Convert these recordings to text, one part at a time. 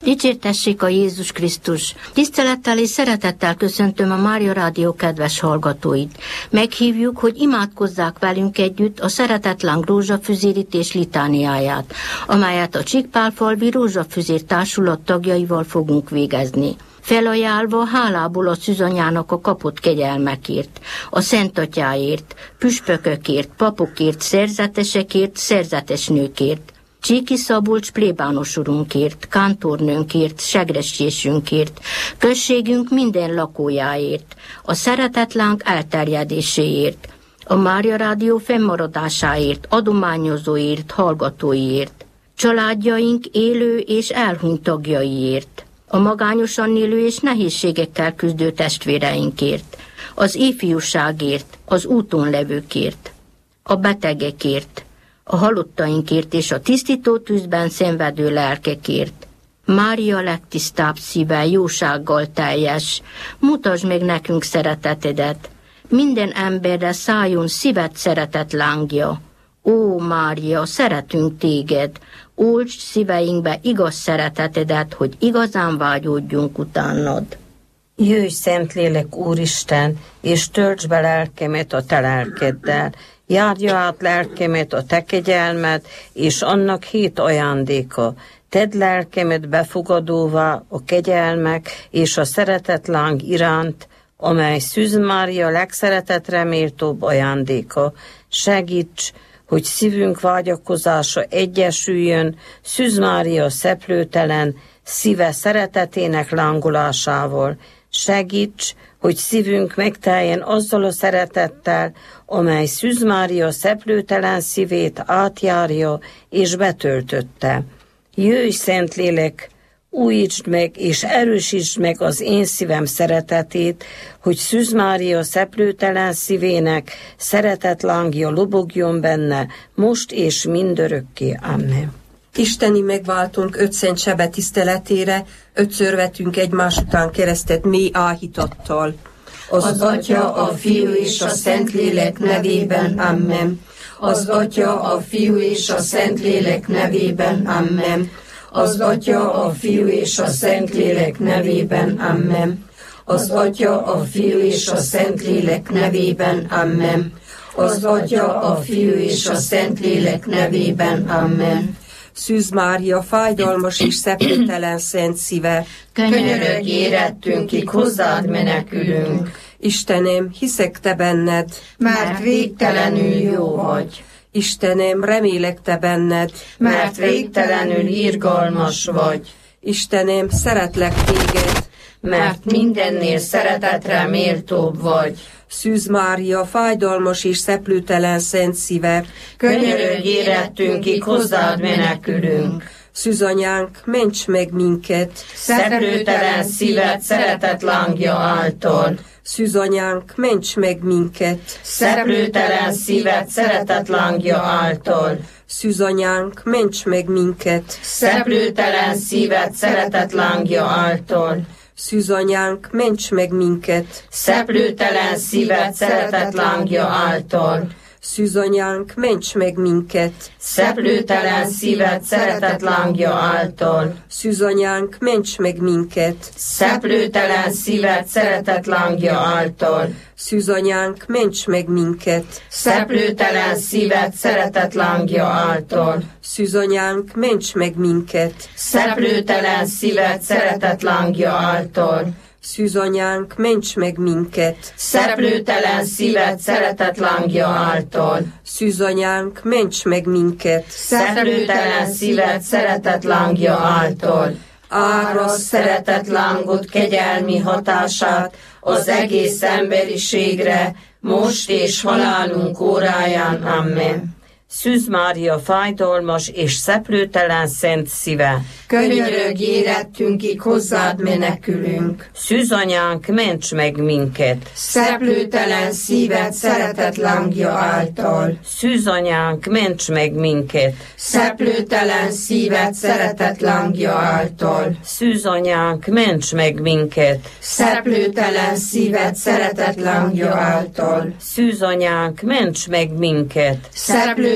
Dicsértessék a Jézus Krisztus! Tisztelettel és szeretettel köszöntöm a Mária Rádió kedves hallgatóit. Meghívjuk, hogy imádkozzák velünk együtt a Szeretetláng rózsafüzérítés litániáját, amelyet a Csíkpálfalvi Rózsafüzér Társulat tagjaival fogunk végezni. Felajánlva hálából a szűzanyának a kapott kegyelmekért, a Szentatyáért, püspökökért, papokért, szerzetesekért, szerzetesnőkért, Csíki Szabolcs plébános urunkért, kántornőnkért, segresésünkért, községünk minden lakójáért, a Szeretetláng elterjedéséért, a Mária Rádió fennmaradásáért, adományozóért, hallgatóiért, családjaink élő és elhunyt tagjaiért, a magányosan élő és nehézségekkel küzdő testvéreinkért, az ifjúságért, az úton levőkért, a betegekért, a halottainkért és a tisztító tűzben szenvedő lelkekért. Mária legtisztább szíve, jósággal teljes, mutasd meg nekünk szeretetedet, minden emberre szálljon szíved szeretet lángja. Ó, Mária, szeretünk téged, oltsd szíveinkbe igaz szeretetedet, hogy igazán vágyódjunk utánad. Jöjj, Szentlélek Úristen, és töltsd be lelkemet a te lelkeddel, járja át lelkemet a te kegyelmed, és annak 7 ajándéka. Tedd lelkemet befogadóvá a kegyelmek és a szeretetláng iránt, amely Szűz Mária legszeretetre méltóbb ajándéka. Segíts, hogy szívünk vágyakozása egyesüljön Szűz Mária szeplőtelen szíve szeretetének lángolásával. Segíts, hogy szívünk megteljen azzal a szeretettel, amely Szűz Mária szeplőtelen szívét átjárja és betöltötte. Jöjj, Szentlélek, újítsd meg és erősítsd meg az én szívem szeretetét, hogy Szűz Mária szeplőtelen szívének szeretetlángja lobogjon benne, most és mindörökké. Amen. Isteni megváltunk 5 szent sebe tiszteletére, 5-ször vetünk egymás után keresztet mély áhítattal. Az Atya, a Fiú és a Szentlélek nevében, amen. Az Atya, a Fiú és a Szentlélek nevében, amen. Az Atya, a Fiú és a Szentlélek nevében, amen. Az Atya, a Fiú és a Szentlélek nevében, amen. Az Atya, a Fiú és a Szentlélek nevében, amen. Szűz Mária, fájdalmas és szeplőtelen szent szíve, könyörögj érettünkig, hozzád menekülünk. Istenem, hiszek te benned, mert végtelenül jó vagy. Istenem, remélek te benned, mert végtelenül irgalmas vagy. Istenem, szeretlek téged, mert mindennél szeretetre méltóbb vagy. Szűz Mária, fájdalmas és szeplőtelen szent szíve, könyörögj érettünkig, hozzád menekülünk. Szűzanyánk, ments meg minket, szeplőtelen szíved szeretet lángja által. Szűzanyánk, ments meg minket, szeplőtelen szíved szeretet lángja által. Szűzanyánk, ments meg minket, szeplőtelen szíved szeretet lángja által. Szűzanyánk, ments meg minket, szeplőtelen szíved szeretet lángja által. Szűzanyánk, ments meg minket, szeplőtelen szíved szeretet lángja által. Szűzanyánk, ments meg minket, szeplőtelen szíved szeretet lángja által. Szűzanyánk, ments meg minket, szeplőtelen szíved szeretet lángja által. Szűzanyánk, ments meg minket, szeplőtelen szíved szeretet lángja által. Szűzanyánk, ments meg minket, szeplőtelen szíved szeretet lángja által. Szűzanyánk, ments meg minket, szeplőtelen szíved szeretet lángja által. Árasz szeretet lángot kegyelmi hatását az egész emberiségre, most és halálunk óráján. Amen. Szűz Mária, fájdalmas és szeplőtelen szent szíve, könyörögj érettünkig, hozzád menekülünk. Szűzanyánk, ments meg minket, szeplőtelen szíved szeretet lángja által. Szűzanyánk, ments meg minket, szeplőtelen szíved szeretet lángja által. Szűzanyánk, ments meg minket, szeplőtelen szíved szeretet lángja által. Szűzanyánk, ments meg minket, szeplőtelen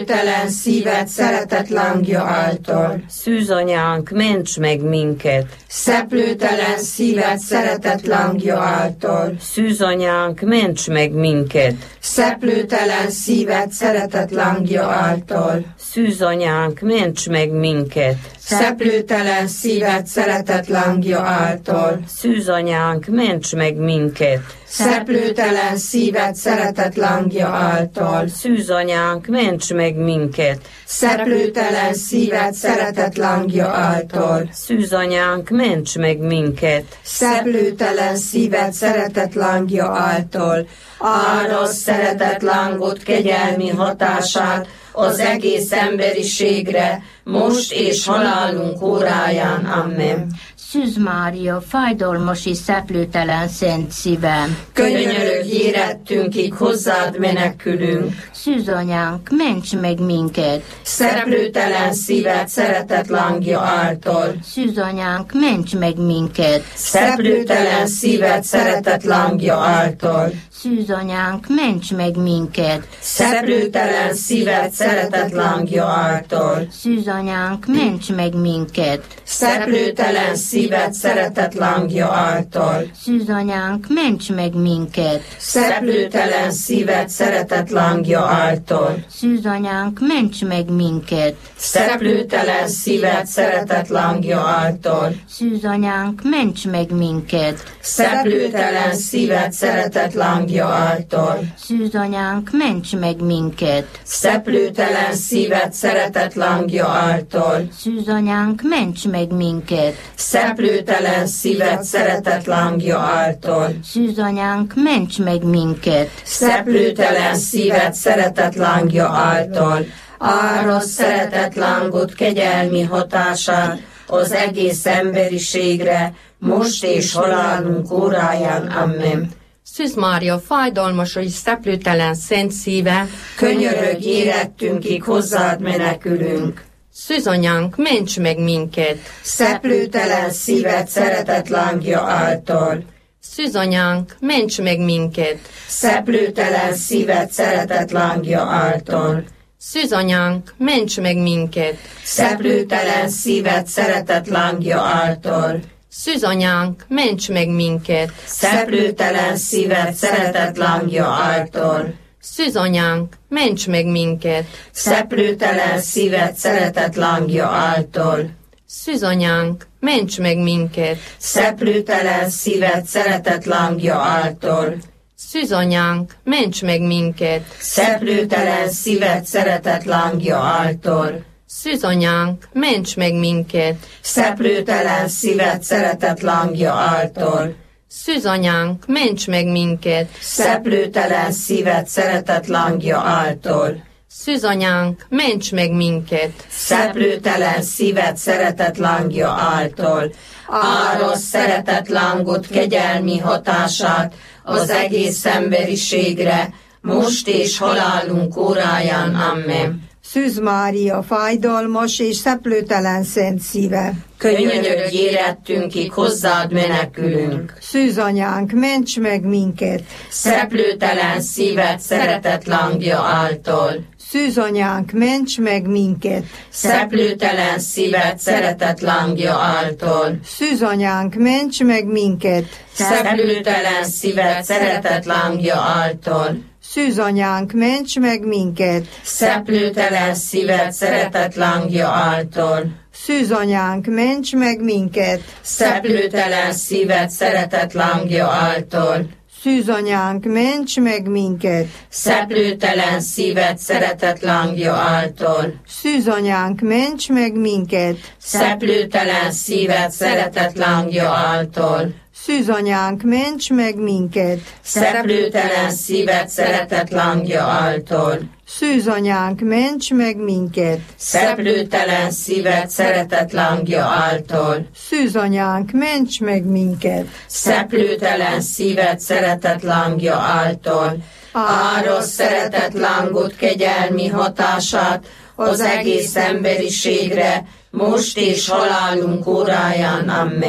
Szeplőtelen szíved szeretet lángja által. Szűzanyánk, ments meg minket. Szeplőtelen szíved szeretet lángja által. Szűzanyánk, ments meg minket. Szeplőtelen szíved szeretet lángja által. Szűzanyánk, ments meg minket. Szeplőtelen szíved szeretet lángja által. Szűzanyánk, ments meg minket. Szeplőtelen szíved szeretet lángja által. Szűzanyánk, ments meg minket. Szeplőtelen szíved szeretet lángja által. Szűzanyánk, ments meg minket. Szeplőtelen szíved szeretet lángja által. Árasz szeretet lángot kegyelmi hatását az egész emberiségre, most és halálunk óráján. Amen. Szűz Mária, fájdalmas és szeplőtelen szent szívem, Könyörögj érettünkig, hozzád menekülünk. Szűzanyánk, ments meg minket. Szeplőtelen szíved szeretet lángja által. Szűzanyánk, ments meg minket. Szeplőtelen szíved szeretet lángja által. Szűzanyánk, ments meg minket. Szeplőtelen szíved szeretet lángja által. Szűzanyánk, ments meg minket. Szeplőtelen szíved szeretet lángja által. Szűzanyánk, ments meg minket. Szeplőtelen szíved szeretet lángja által. Szűzanyánk, ments meg minket. Szeplőtelen szíved szeretet lángja által. Szűzanyánk, ments meg minket. Szeplőtelen szíved szeretet lángja által. Szűzanyánk, ments meg minket. Szeplőtelen szíved szeretet lángja által. Szűzanyánk, ments meg minket. Szeplőtelen szíved szeretet lángja által. Szűzanyánk, ments meg minket. Szeplőtelen szíved szeretet lángja által. Árasz szeretet lángot kegyelmi hatását az egész emberiségre, most és halálunk óráján. Amen. Szűz Mária, fájdalmas és szeplőtelen szent szíve, Könyörögj érettünkig, hozzád menekülünk. Szűzanyánk, ments meg minket. Szeplőtelen szíved szeretet lángja által. Szűzanyánk, ments meg minket. Szeplőtelen szíved szeretet lángja által. Szűzanyánk, ments meg minket. Szeplőtelen szíved szeretet lángja által. Szűzanyánk, ments meg minket. Szeplőtelen szíved szeretet lángja által. Szűzanyánk, ments meg minket. Szeplőtelen szíved szeretet lángja által. Szűzanyánk, ments meg minket. Szeplőtelen szíved szeretet lángja által. Szűzanyánk, ments meg minket. Szeplőtelen szíved szeretet lángja által. Szűzanyánk, ments meg minket. Szeplőtelen szíved szeretet lángja által. Szűzanyánk, ments meg minket. Szeplőtelen szíved szeretet lángja által. Szűzanyánk, ments meg minket. Szeplőtelen szíved szeretet lángja által. Árasz szeretet lángot kegyelmi hatását az egész emberiségre, most és halálunk óráján. Amen. Szűz Mária, fájdalmas és szeplőtelen szent szíve, Könyörögj érettünkig, hozzád menekülünk. Szűzanyánk, ments meg minket. Szeplőtelen szíved szeretet lángja által. Szűzanyánk, ments meg minket. Szeplőtelen szíved szeretet lángja által. Szűzanyánk, ments meg minket. Szeplőtelen szíved szeretet lángja által. Szűzanyánk, ments meg minket. Szeplőtelen szíved szeretet lángja által. Szűzanyánk, ments meg minket. Szeplőtelen szíved szeretet lángja által. Szűzanyánk, ments meg minket. Szeplőtelen szíved szeretet lángja által. Szűzanyánk, ments meg minket. Szeplőtelen szíved szeretet lángja által. Szűzanyánk, ments meg minket. Szeplőtelen szíved szeretet lángja által. Szűzanyánk, ments meg minket. Szeplőtelen szíved szeretet lángja által. Szűzanyánk, ments meg minket. Szeplőtelen szíved szeretet lángja által. Árasz szeretet lángot kegyelmi hatását az egész emberiségre, most és halálunk óráján. Amen.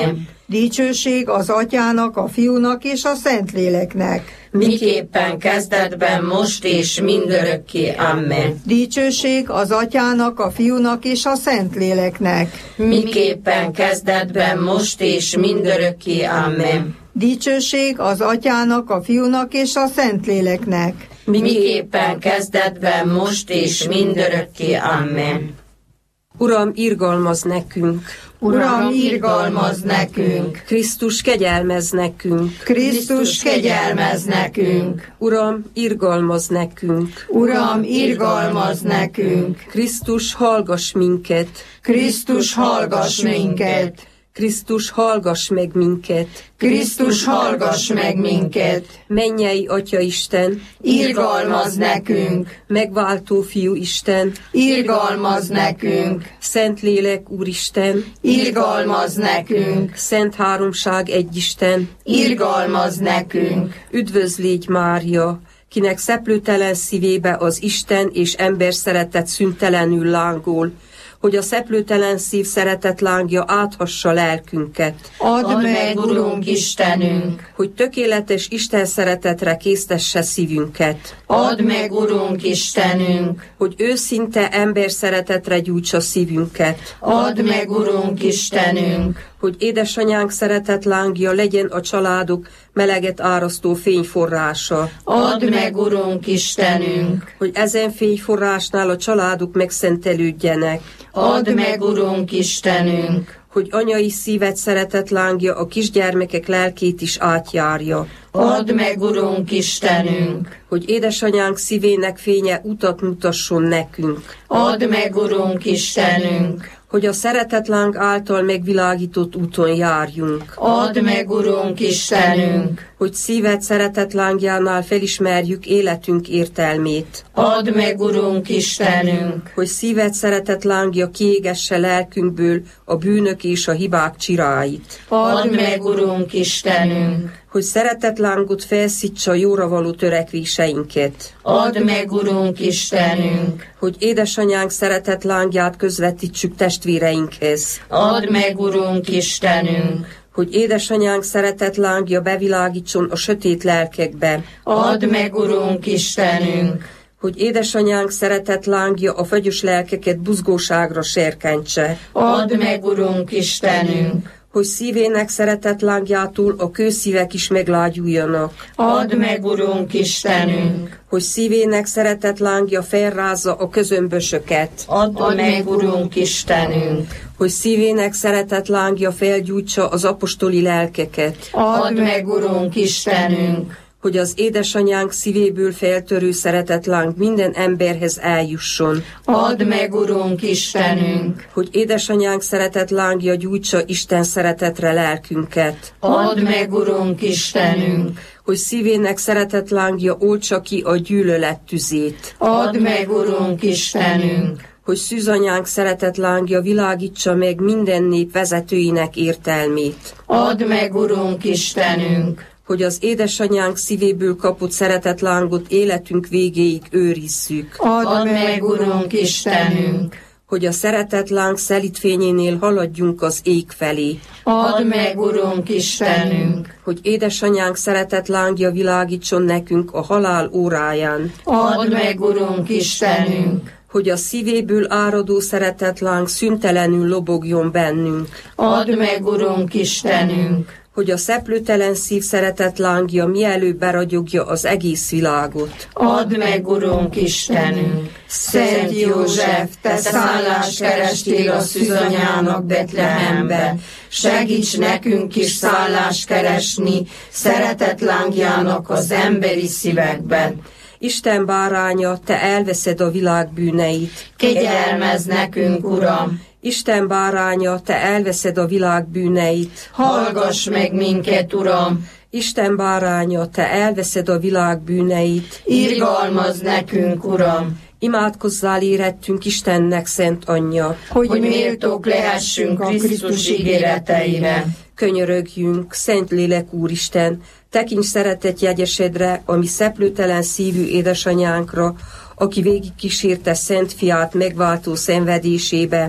Dicsőség az Atyának, a Fiúnak és a Szentléleknek. miképpen kezdetben, most és mindörökké. Amen. Dicsőség az Atyának, a Fiúnak és a Szentléleknek. Miképpen kezdetben, most és mindörökké. Amen. Dicsőség az Atyának, a Fiúnak és a Szentléleknek. Miképpen kezdetben, most és mindörökké. Amen. Uram, irgalmaz nekünk. Uram, irgalmaz nekünk. Krisztus, kegyelmez nekünk. Krisztus, kegyelmez nekünk. Uram, irgalmaz nekünk. Uram, irgalmaz nekünk. Krisztus, hallgass minket. Krisztus, hallgass minket. Krisztus, hallgass meg minket. Krisztus, hallgass meg minket. Mennyei Atya Isten, Irgalmaz nekünk. megváltó Fiú Isten, Irgalmaz nekünk. Szentlélek Úristen, Irgalmaz nekünk. Szent Háromság Egyisten, Irgalmaz nekünk. üdvözlégy Mária, kinek szeplőtelen szívébe az Isten és ember szeretet szüntelenül lángol, hogy a szeplőtelen szív szeretet lángja áthassa lelkünket. Add meg, Urunk Istenünk. Hogy tökéletes Isten szeretetre késztesse szívünket. Add meg, Urunk Istenünk. Hogy őszinte ember szeretetre gyújtsa szívünket. Add meg, Urunk Istenünk. Hogy édesanyánk szeretet lángja legyen a családok meleget árasztó fényforrása. Add meg, Urunk Istenünk. Hogy ezen fényforrásnál a családok megszentelődjenek. Add meg, Urunk Istenünk. Hogy anyai szívet szeretet lángja a kisgyermekek lelkét is átjárja. Add meg, Urunk Istenünk. Hogy édesanyánk szívének fénye utat mutasson nekünk. Add meg, Urunk Istenünk. Hogy a szeretetláng által megvilágított úton járjunk. Add meg, Urunk Istenünk. Hogy szíved szeretetlángjánál felismerjük életünk értelmét. Add meg, Urunk Istenünk. Hogy szíved szeretetlángja kiégesse lelkünkből a bűnök és a hibák csiráit. Add meg, Urunk Istenünk. Hogy szeretetlángot felszítsa jóra való törekvéseinket. Add meg, Urunk Istenünk. Hogy édesanyánk szeretetlángját közvetítsük testvéreinkhez. Add meg, Urunk Istenünk. Hogy édesanyánk szeretetlángja bevilágítson a sötét lelkekbe. Add meg, Urunk Istenünk. Hogy édesanyánk szeretetlángja a fagyos lelkeket buzgóságra serkentse. Add meg, Urunk Istenünk. Hogy szívének szeretetlángjától a kőszívek is meglágyuljanak. Add meg, Urunk Istenünk. Hogy szívének szeretetlángja felrázza a közömbösöket. Add meg, Urunk Istenünk. Hogy szívének szeretetlángja felgyújtsa az apostoli lelkeket. Add meg, Urunk Istenünk. Hogy az édesanyánk szívéből feltörő szeretetláng minden emberhez eljusson. Add meg, Urunk Istenünk. Hogy édesanyánk szeretetlángja gyújtsa Isten szeretetre lelkünket. Add meg, Urunk Istenünk. Hogy szívének szeretetlángja oltsa ki a gyűlölet tüzét. Add meg, Urunk Istenünk. Hogy szűzanyánk szeretetlángja világítsa meg minden nép vezetőinek értelmét. Add meg, Urunk Istenünk. Hogy az édesanyánk szívéből kapott szeretetlángot életünk végéig őrizzük. Add meg, Urunk Istenünk. Hogy a szeretetláng szelídfényénél haladjunk az ég felé. Add meg, Urunk Istenünk. Hogy édesanyánk szeretetlángja világítson nekünk a halál óráján. Add meg, Urunk Istenünk. Hogy a szívéből áradó szeretetláng szüntelenül lobogjon bennünk. Add meg, Urunk Istenünk. Hogy a szeplőtelen szív szeretetlángja mielőbb beragyogja az egész világot. Add meg, Urunk Istenünk. Szent József, te szállást kerestél a szűzanyának Betlehemben. Segíts nekünk is szállást keresni szeretetlángjának az emberi szívekben. Isten báránya, te elveszed a világ bűneit. Kegyelmezz nekünk, Uram! Isten báránya, te elveszed a világ bűneit. Hallgass meg minket, Uram! Isten báránya, te elveszed a világ bűneit. Irgalmazz nekünk, Uram! Imádkozzál érettünk Istennek, Szent Anyja, hogy méltók lehessünk a Krisztus ígéreteire. Könyörögjünk, Szentlélek Úristen, tekints szeretet jegyesedre, ami szeplőtelen szívű édesanyánkra, aki végigkísérte Szent Fiát megváltó szenvedésébe,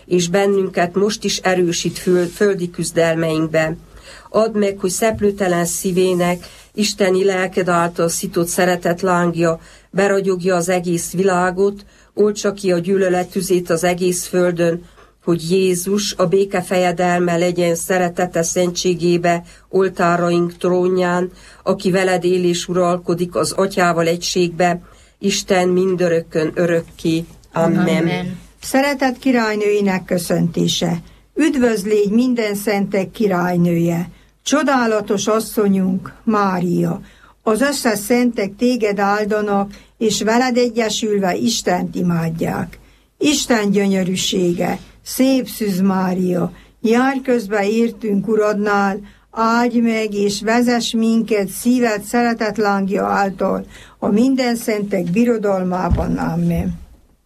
és bennünket most is erősít földi küzdelmeinkben. Add meg, hogy szeplőtelen szívének, isteni lelked által szított szeretet lángja beragyogja az egész világot, oltsa ki a gyűlölet tüzét az egész földön, hogy Jézus a béke fejedelme legyen szeretete szentségébe, oltáraink trónján, aki veled él és uralkodik az Atyával egységbe, Isten mindörökkön örökké. Amen. Szeretett királynőinek köszöntése. Üdvözlégy minden szentek királynője, csodálatos asszonyunk, Mária. Az összes szentek téged áldanak, és veled egyesülve Istent imádják. Isten gyönyörűsége, szép Szűz Mária, járj közbe értünk Uradnál, áldj meg és vezess minket szíved szeretet lángja által a minden szentek birodalmában. Amen.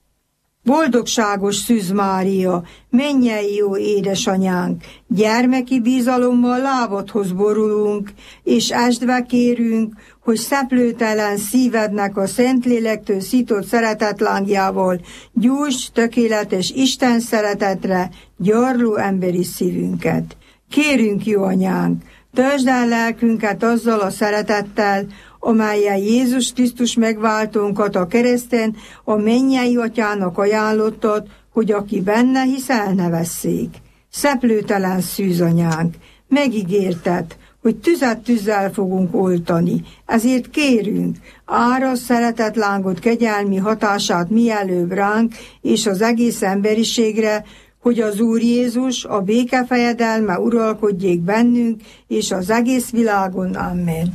Boldogságos Szűz Mária, mennyei jó édesanyánk, gyermeki bizalommal lábadhoz borulunk, és esdve kérünk, hogy szeplőtelen szívednek a Szentlélektől szított szeretetlángjával gyújts tökéletes Isten szeretetre gyarló emberi szívünket. Kérünk, jó anyánk, töltsd el lelkünket azzal a szeretettel, amellyel Jézus Krisztus megváltónkat a kereszten a mennyei atyának ajánlottad, hogy aki benne hisz, el ne vesszék. Szeplőtelen Szűz anyánk, megígérted, hogy tüzet tűzzel fogunk oltani, ezért kérünk, árasz szeretetlángot kegyelmi hatását mielőbb ránk és az egész emberiségre, hogy az Úr Jézus a béke fejedelme uralkodjék bennünk és az egész világon. Amen.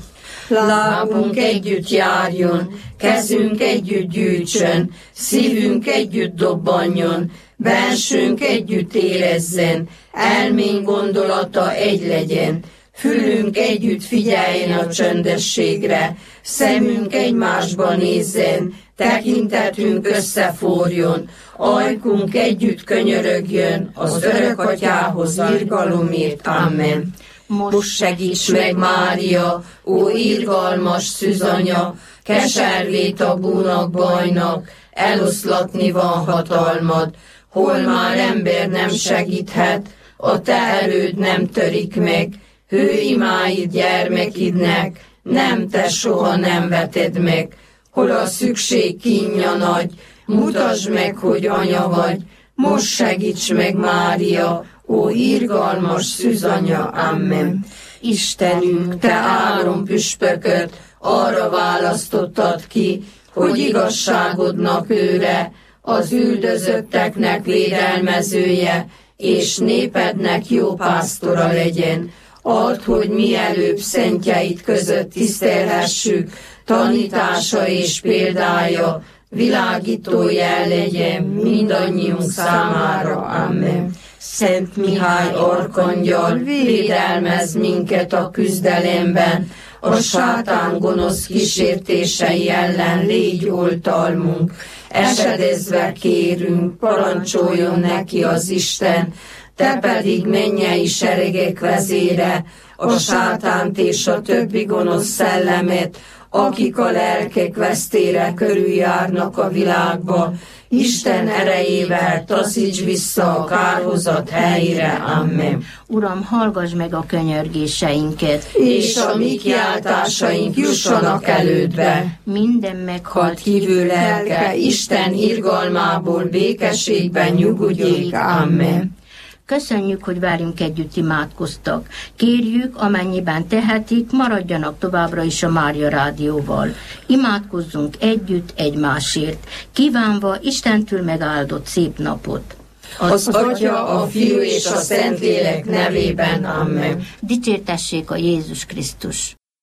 Lábunk együtt járjon, kezünk együtt gyűjtsön, szívünk együtt dobbanjon, bensőnk együtt érezzen, elménk gondolata egy legyen, fülünk együtt figyeljen a csöndességre, szemünk egymásba nézzen, tekintetünk összeforjon, ajkunk együtt könyörögjön az örök atyához irgalomért. Amen. Most segíts meg, Mária, ó irgalmas szűzanya, keservét a búnak bajnak, eloszlatni van hatalmad, hol már ember nem segíthet, a te erőd nem törik meg, hőimáid gyermekidnek, nem te soha nem veted meg, hol a szükség kínja nagy, mutasd meg, hogy anya vagy, most segíts meg, Mária, ó irgalmas szűzanya. Amen. Istenünk, te álompüspököt arra választottad ki, hogy igazságodnak őre, az üldözötteknek védelmezője, és népednek jó pásztora legyen. Add, hogy mielőbb szentjeid között tisztelhessük, tanítása és példája, világító jel legyen mindannyiunk számára. Amen. Szent Mihály arkangyal, védelmezz minket a küzdelemben, a sátán gonosz kísértései ellen légy oltalmunk. Esedezve kérünk, parancsoljon neki az Isten, te pedig mennyei seregek vezére, a sátánt és a többi gonosz szellemet, akik a lelkek vesztére körüljárnak a világba, Isten erejével taszíts vissza a kárhozat helyére. Amen. Uram, hallgass meg a könyörgéseinket, és a mi kiáltásaink jussanak elődbe. Minden meghalt hívő lelke Isten irgalmából békességben nyugodjék. Amen. Köszönjük, hogy velünk együtt imádkoztak. Kérjük, amennyiben tehetik, maradjanak továbbra is a Mária Rádióval. Imádkozzunk együtt egymásért, kívánva Istentől megáldott szép napot. Az Atya, a Fiú és a Szentlélek nevében. Amen. Dicsértessék a Jézus Krisztus.